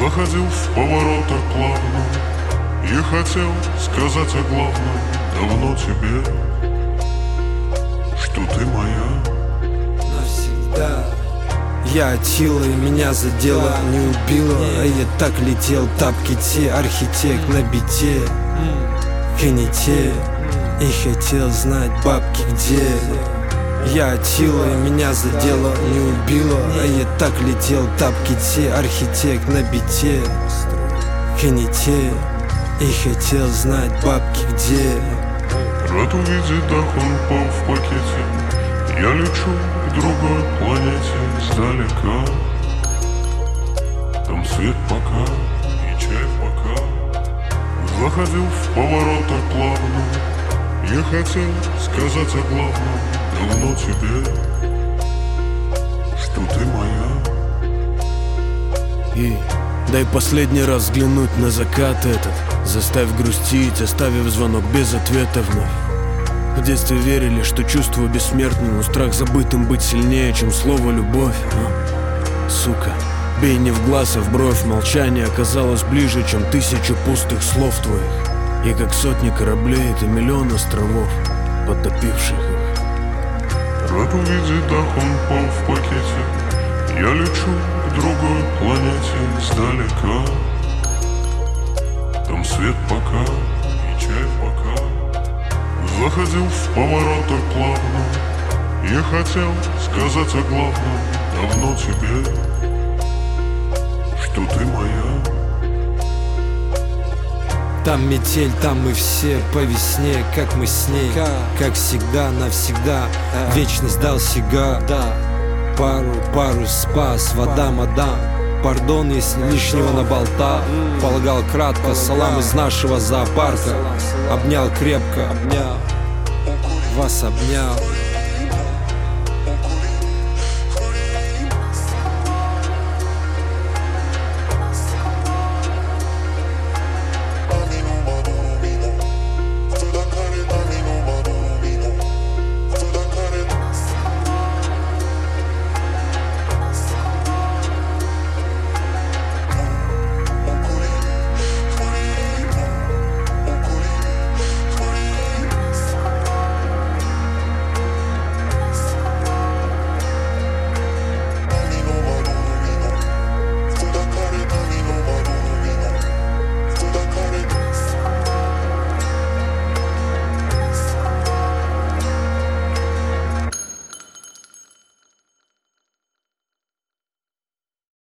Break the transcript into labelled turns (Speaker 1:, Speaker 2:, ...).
Speaker 1: Заходил в поворотах плавно и хотел сказать о главном давно тебе, что ты моя
Speaker 2: навсегда. Я Аттила, и меня задело, не убило. А я так летел, тапки те, архитект на бите, каните. И хотел знать бабки где. Я Аттила, и меня задело, не убило. А я так летел, тапки те, архитект на бите, каните. И хотел знать бабки где.
Speaker 1: Рад увидеть Дахунпа в пакете. Я лечу к другой планете издалека. Там свет пока и чай пока. Заходил в поворотах плавно. Я хотел сказать о главном давно тебе, что ты моя.
Speaker 3: И дай последний раз взглянуть на закат этот. Заставь грустить, оставив звонок без ответа вновь. В детстве верили, что чувство бессмертно, но страх забытым быть сильнее, чем слово «любовь». Сука, бей не в глаз, а в бровь. Молчание оказалось ближе, чем 1000 пустых слов твоих. И как сотни кораблей, это миллион островов, потопивших их.
Speaker 1: Рад увидеть Дахунпа в пакете. Я лечу к другой планете издалека. Там свет пока и чай пока. Заходил в поворотах плавно. Я хотел сказать о главном давно тебе, что ты моя.
Speaker 2: Там метель, там мы все по весне, как мы с ней, как всегда, навсегда. Вечность дал сигар, пару спас, вода, мадам. Пардон, если лишнего наболтал. Полагал кратко, салам из нашего зоопарка. Обнял крепко, вас обнял.